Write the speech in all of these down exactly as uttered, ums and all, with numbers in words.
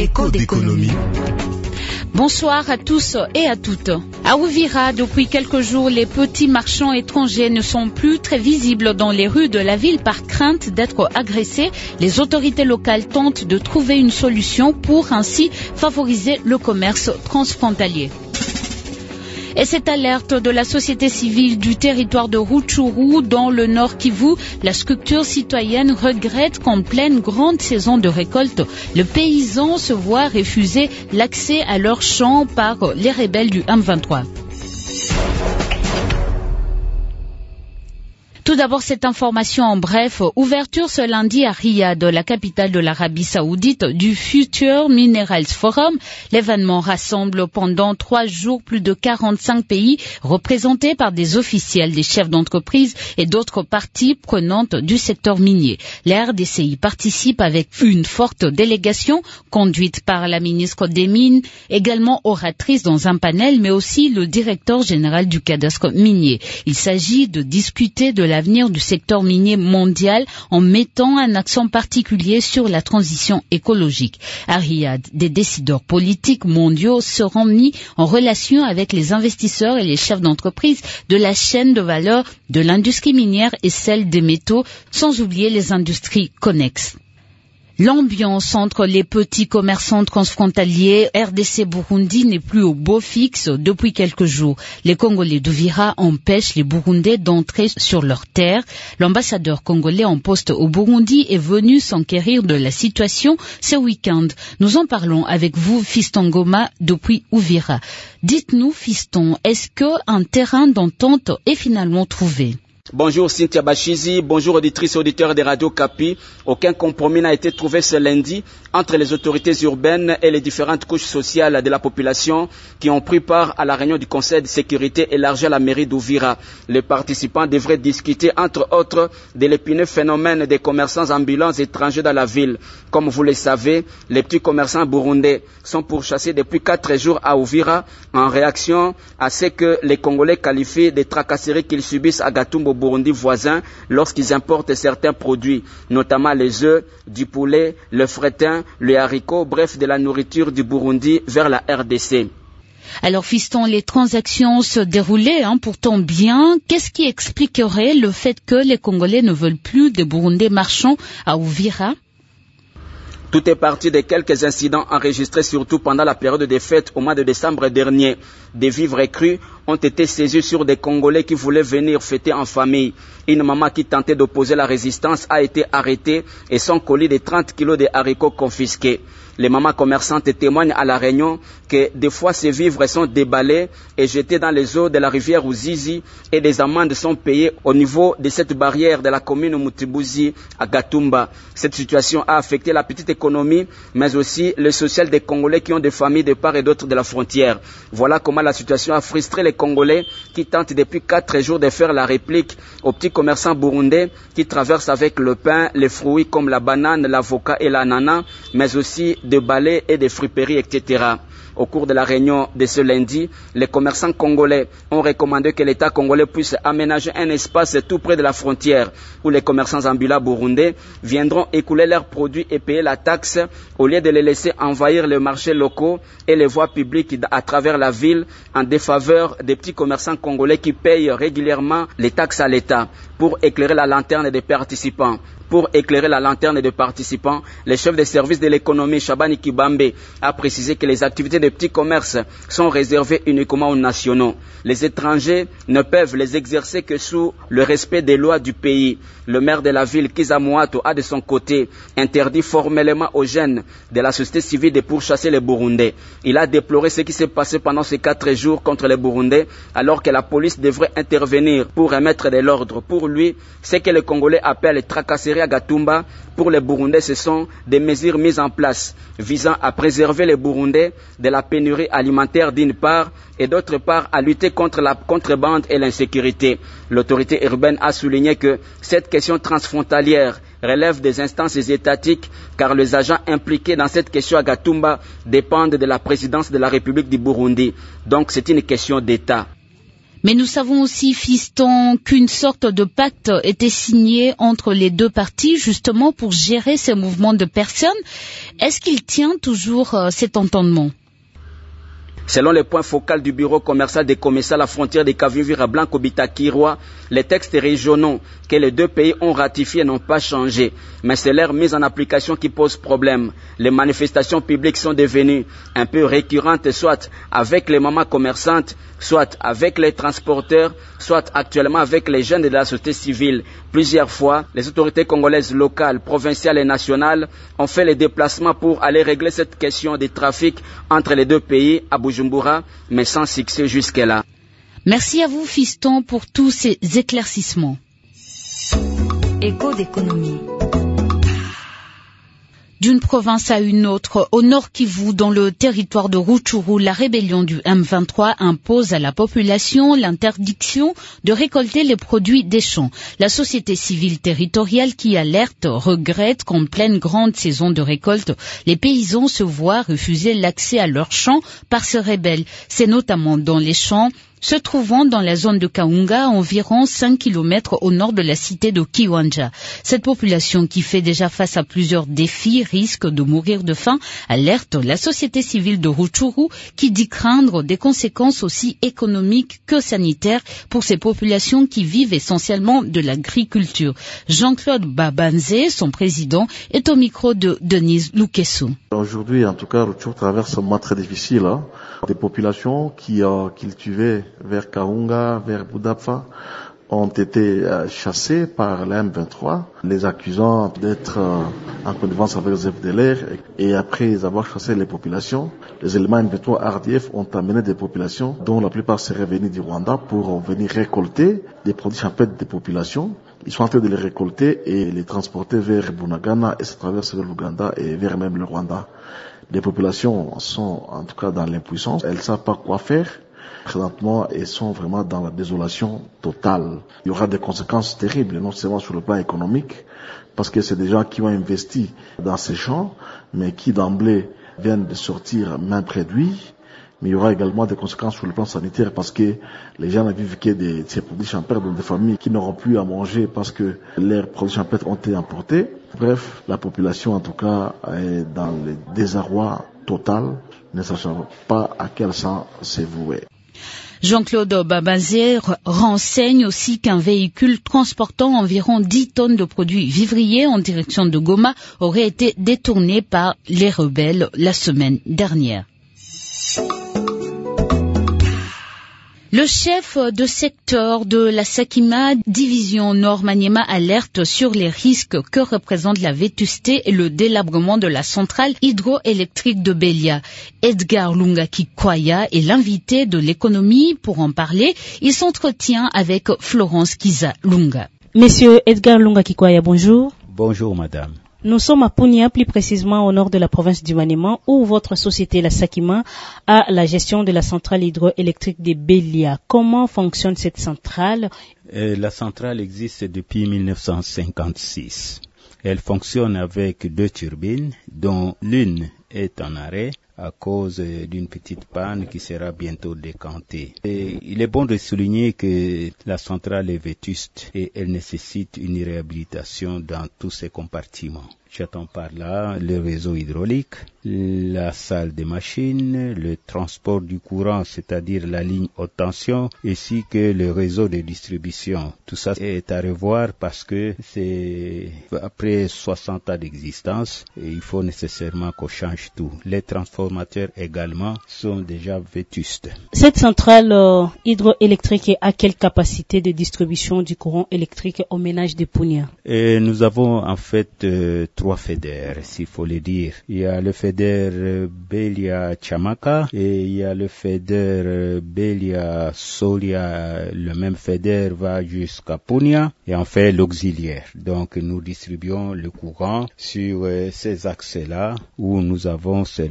Écho d'économie. Bonsoir à tous et à toutes. À Uvira, depuis quelques jours, les petits marchands étrangers ne sont plus très visibles dans les rues de la ville par crainte d'être agressés. Les autorités locales tentent de trouver une solution pour ainsi favoriser le commerce transfrontalier. Et cette alerte de la société civile du territoire de Rutshuru dans le Nord Kivu, la structure citoyenne regrette qu'en pleine grande saison de récolte, le paysan se voit refuser l'accès à leurs champs par les rebelles du M vingt-trois. Tout d'abord, cette information en bref. Ouverture ce lundi à Riyad, la capitale de l'Arabie Saoudite, du Future Minerals Forum. L'événement rassemble pendant trois jours plus de quarante-cinq pays représentés par des officiels, des chefs d'entreprise et d'autres parties prenantes du secteur minier. La R D C y participe avec une forte délégation conduite par la ministre des Mines, également oratrice dans un panel, mais aussi le directeur général du cadastre minier. Il s'agit de discuter de la l'avenir du secteur minier mondial en mettant un accent particulier sur la transition écologique. À Riyad, des décideurs politiques mondiaux seront mis en relation avec les investisseurs et les chefs d'entreprise de la chaîne de valeur de l'industrie minière et celle des métaux, sans oublier les industries connexes. L'ambiance entre les petits commerçants transfrontaliers R D C-Burundi n'est plus au beau fixe depuis quelques jours. Les Congolais d'Uvira empêchent les Burundais d'entrer sur leur terre. L'ambassadeur congolais en poste au Burundi est venu s'enquérir de la situation ce week-end. Nous en parlons avec vous, Fiston Goma, depuis Uvira. Dites-nous, Fiston, est-ce qu'un terrain d'entente est finalement trouvé ? Bonjour Cynthia Bachizi, bonjour auditrices et auditeurs des radios Kapi. Aucun compromis n'a été trouvé ce lundi entre les autorités urbaines et les différentes couches sociales de la population qui ont pris part à la réunion du Conseil de sécurité élargi à la mairie d'Uvira. Les participants devraient discuter entre autres de l'épineux phénomène des commerçants ambulants étrangers dans la ville. Comme vous le savez, les petits commerçants burundais sont pourchassés depuis quatre jours à Uvira en réaction à ce que les Congolais qualifient de tracasseries qu'ils subissent à Gatumbo, Burundi voisin, lorsqu'ils importent certains produits, notamment les œufs, du poulet, le fretin, le haricot, bref, de la nourriture du Burundi vers la R D C. Alors, Fiston, les transactions se déroulaient hein, pourtant bien. Qu'est-ce qui expliquerait le fait que les Congolais ne veulent plus de Burundais marchands à Uvira ? Tout est parti de quelques incidents enregistrés surtout pendant la période des fêtes au mois de décembre dernier. Des vivres crus ont été saisis sur des Congolais qui voulaient venir fêter en famille. Une maman qui tentait d'opposer la résistance a été arrêtée et son colis de trente kilos de haricots confisqués. Les mamans commerçantes témoignent à la réunion que des fois ces vivres sont déballés et jetés dans les eaux de la rivière Uzizi et des amendes sont payées au niveau de cette barrière de la commune Mutibuzi à Gatumba. Cette situation a affecté la petite économie mais aussi le social des Congolais qui ont des familles de part et d'autre de la frontière. Voilà comment la situation a frustré les Congolais qui tentent depuis quatre jours de faire la réplique aux petits commerçants burundais qui traversent avec le pain, les fruits comme la banane, l'avocat et l'ananas, mais aussi de balais et de friperies, et cetera. Au cours de la réunion de ce lundi, les commerçants congolais ont recommandé que l'État congolais puisse aménager un espace tout près de la frontière où les commerçants ambulants burundais viendront écouler leurs produits et payer la taxe au lieu de les laisser envahir les marchés locaux et les voies publiques à travers la ville en défaveur des petits commerçants congolais qui payent régulièrement les taxes à l'État. Pour éclairer la lanterne des participants, Pour éclairer la lanterne des participants, le chef des services de l'économie, Shabani Kibambe, a précisé que les activités de petits commerces sont réservées uniquement aux nationaux. Les étrangers ne peuvent les exercer que sous le respect des lois du pays. Le maire de la ville, Kiza Mouato, a de son côté interdit formellement aux jeunes de la société civile de pourchasser les Burundais. Il a déploré ce qui s'est passé pendant ces quatre jours contre les Burundais, alors que la police devrait intervenir pour remettre de l'ordre. Pour lui, ce que les Congolais appellent tracasseries à Gatumba, pour les Burundais, ce sont des mesures mises en place visant à préserver les Burundais de la pénurie alimentaire d'une part et d'autre part à lutter contre la contrebande et l'insécurité. L'autorité urbaine a souligné que cette question transfrontalière relève des instances étatiques car les agents impliqués dans cette question à Gatumba dépendent de la présidence de la République du Burundi. Donc c'est une question d'État. Mais nous savons aussi, Fiston, qu'une sorte de pacte était signé entre les deux parties justement pour gérer ces mouvements de personnes. Est-ce qu'il tient toujours euh, cet entendement? Selon les points focaux du bureau commercial des commissaires à la frontière de Kavivira Blanco Bitakiroa, les textes régionaux que les deux pays ont ratifiés n'ont pas changé. Mais c'est leur mise en application qui pose problème. Les manifestations publiques sont devenues un peu récurrentes, soit avec les mamans commerçantes, soit avec les transporteurs, soit actuellement avec les jeunes de la société civile. Plusieurs fois, les autorités congolaises locales, provinciales et nationales ont fait les déplacements pour aller régler cette question de trafic entre les deux pays à Bujumbura, mais sans succès jusque-là. Merci à vous, Fiston, pour tous ces éclaircissements. Écho d'économie. D'une province à une autre, au nord Kivu, dans le territoire de Rutshuru, la rébellion du M vingt-trois impose à la population l'interdiction de récolter les produits des champs. La société civile territoriale qui alerte regrette qu'en pleine grande saison de récolte, les paysans se voient refuser l'accès à leurs champs par ces rebelles. C'est notamment dans les champs se trouvant dans la zone de Kaunga, environ cinq kilomètres au nord de la cité de Kiwanja. Cette population qui fait déjà face à plusieurs défis risque de mourir de faim, alerte la société civile de Rutshuru qui dit craindre des conséquences aussi économiques que sanitaires pour ces populations qui vivent essentiellement de l'agriculture. Jean-Claude Babanze, son président, est au micro de Denise Lukeso. Aujourd'hui, en tout cas, Rutshuru traverse un moment très difficile. Hein. Des populations qui ont cultivé vers Kaunga, vers Budapfa, ont été euh, chassés par la M vingt-trois, les accusant d'être euh, en connivence avec les F D L R. Et après avoir chassé les populations, les éléments M vingt-trois R D F ont amené des populations, dont la plupart seraient venus du Rwanda, pour venir récolter des produits champêtres des populations. Ils sont en train de les récolter et les transporter vers Bunagana et se traversent vers l'Ouganda et vers même le Rwanda. Les populations sont en tout cas dans l'impuissance, elles ne savent pas quoi faire. Présentement, elles sont vraiment dans la désolation totale. Il y aura des conséquences terribles, non seulement sur le plan économique, parce que c'est des gens qui ont investi dans ces champs, mais qui d'emblée viennent de sortir main produit. Mais il y aura également des conséquences sur le plan sanitaire, parce que les gens ne vivent que de ces produits champêtres dans des familles qui n'auront plus à manger parce que leurs produits champêtres ont été emportés. Bref, la population en tout cas est dans le désarroi total, ne sachant pas à quel sens se vouer. Jean-Claude Babanze renseigne aussi qu'un véhicule transportant environ dix tonnes de produits vivriers en direction de Goma aurait été détourné par les rebelles la semaine dernière. Le chef de secteur de la Sakima, division Nord-Maniema, alerte sur les risques que représente la vétusté et le délabrement de la centrale hydroélectrique de Belia. Edgar Lunga Kikwaya est l'invité de l'économie. Pour en parler, il s'entretient avec Florence Kiza Lunga. Monsieur Edgar Lunga Kikwaya, bonjour. Bonjour madame. Nous sommes à Punia, plus précisément au nord de la province du Maniema, où votre société, la Sakima, a la gestion de la centrale hydroélectrique de Belia. Comment fonctionne cette centrale? euh, La centrale existe depuis mille neuf cent cinquante-six. Elle fonctionne avec deux turbines, dont l'une est en arrêt à cause d'une petite panne qui sera bientôt décantée. Et il est bon de souligner que la centrale est vétuste et elle nécessite une réhabilitation dans tous ses compartiments. J'attends par là le réseau hydraulique, la salle des machines, le transport du courant, c'est-à-dire la ligne haute tension, ainsi que le réseau de distribution. Tout ça est à revoir parce que c'est après soixante ans d'existence et il faut nécessairement qu'on change tout. Les transformateurs également sont déjà vétustes. Cette centrale euh, hydroélectrique est à quelle capacité de distribution du courant électrique aux ménages de Punia? Et nous avons en fait euh, trois F E D E R, s'il faut le dire. Il y a le F E D E R Belia Chamaka et il y a le F E D E R Belia Solia. Le même F E D E R va jusqu'à Punia et en fait l'auxiliaire. Donc nous distribuons le courant sur euh, ces axes-là où nous avons seulement la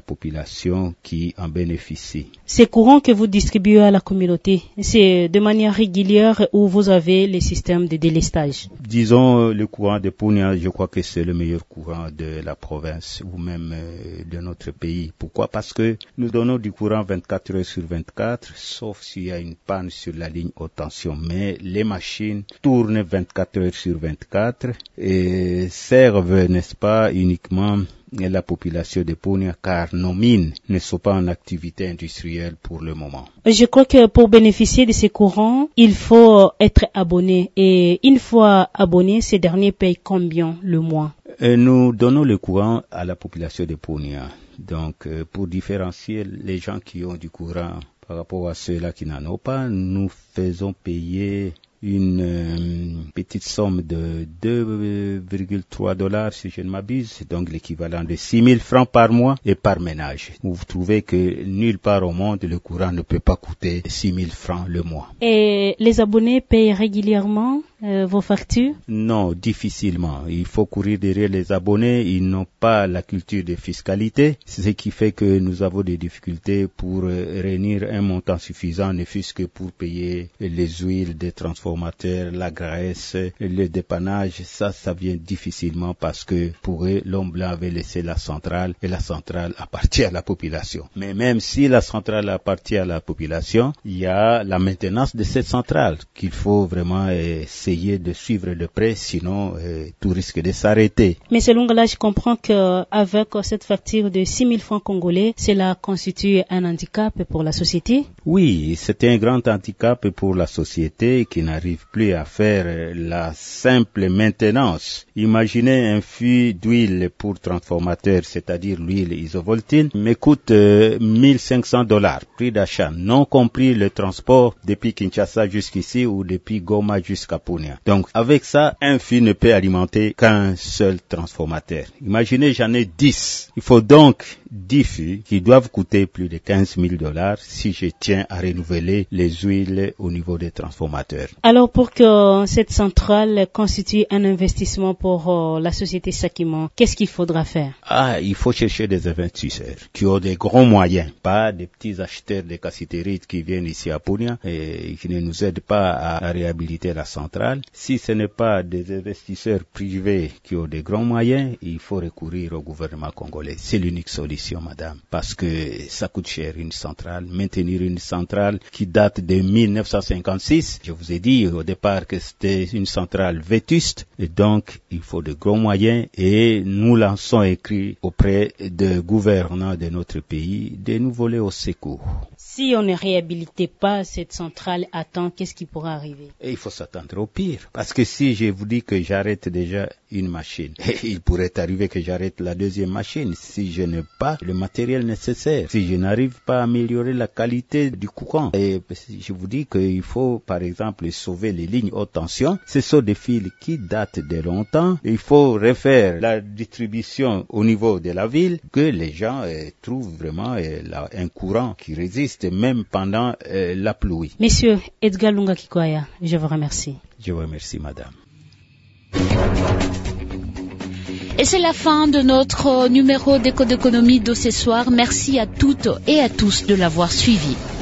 population qui en bénéficie. Ces courants que vous distribuez à la communauté, c'est de manière régulière ou vous avez les systèmes de délestage? Disons, le courant de Punia, je crois que c'est le meilleur courant de la province ou même de notre pays. Pourquoi? Parce que nous donnons du courant vingt-quatre heures sur vingt-quatre, sauf s'il y a une panne sur la ligne haute tension. Mais les machines tournent vingt-quatre heures sur vingt-quatre et servent, n'est-ce pas, uniquement la population de Punia, car nos mines ne sont pas en activité industrielle pour le moment. Je crois que pour bénéficier de ces courants, il faut être abonné. Et une fois abonné, ces derniers payent combien le mois? Et nous donnons le courant à la population de Punia. Donc, euh, pour différencier les gens qui ont du courant par rapport à ceux-là qui n'en ont pas, nous faisons payer une euh, petite somme de deux virgule trois dollars si je ne m'abuse, donc l'équivalent de six mille francs par mois et par ménage. Vous trouvez que nulle part au monde le courant ne peut pas coûter six mille francs le mois. Et les abonnés payent régulièrement euh, vos factures? Non, difficilement. Il faut courir derrière les abonnés. Ils n'ont pas la culture de fiscalité, ce qui fait que nous avons des difficultés pour euh, réunir un montant suffisant, ne fût-ce que pour payer les huiles des transformateurs, la graisse, le dépannage. Ça, ça vient difficilement parce que pour eux, l'homme blanc avait laissé la centrale et la centrale appartient à la population. Mais même si la centrale appartient à la population, il y a la maintenance de cette centrale qu'il faut vraiment euh, essayer de suivre de près, sinon euh, tout risque de s'arrêter. Mais selon là, je comprends qu'avec cette facture de six mille francs congolais, cela constitue un handicap pour la société? Oui, c'est un grand handicap pour la société qui n'arrive plus à faire la simple maintenance. Imaginez un fût d'huile pour transformateur, c'est-à-dire l'huile isovoltine, me coûte euh, mille cinq cents dollars, prix d'achat, non compris le transport depuis Kinshasa jusqu'ici ou depuis Goma jusqu'à Punia. Donc, avec ça, un fût ne peut alimenter qu'un seul transformateur. Imaginez, j'en ai dix. Il faut donc dix fûts qui doivent coûter plus de quinze mille dollars si je tiens à renouveler les huiles au niveau des transformateurs. Alors, pour que cette centrale constitue un investissement pour euh, la société Sakima, qu'est-ce qu'il faudra faire? Ah, il faut chercher des investisseurs qui ont des grands moyens, pas des petits acheteurs de cassitérites qui viennent ici à Punia et qui ne nous aident pas à réhabiliter la centrale. Si ce n'est pas des investisseurs privés qui ont des grands moyens, il faut recourir au gouvernement congolais. C'est l'unique solution, madame, parce que ça coûte cher une centrale. Maintenir une centrale qui date de mille neuf cent cinquante-six, je vous ai dit au départ que c'était une centrale vétuste et donc il faut de gros moyens et nous lançons écrit auprès des gouvernants de notre pays de nous voler au secours. Si on ne réhabilite pas cette centrale à temps, qu'est-ce qui pourra arriver? Et il faut s'attendre au pire. Parce que si je vous dis que j'arrête déjà une machine, il pourrait arriver que j'arrête la deuxième machine si je n'ai pas le matériel nécessaire, si je n'arrive pas à améliorer la qualité du courant. Et je vous dis qu'il faut, par exemple, sauver les lignes haute tension. Ce sont des fils qui datent de longtemps. Il faut refaire la distribution au niveau de la ville, que les gens euh, trouvent vraiment euh, la, un courant qui résiste même pendant euh, la pluie. Monsieur Edgar Lunga Kikwaya, je vous remercie. Je vous remercie, madame. Et c'est la fin de notre numéro d'Éco d'économie de ce soir. Merci à toutes et à tous de l'avoir suivi.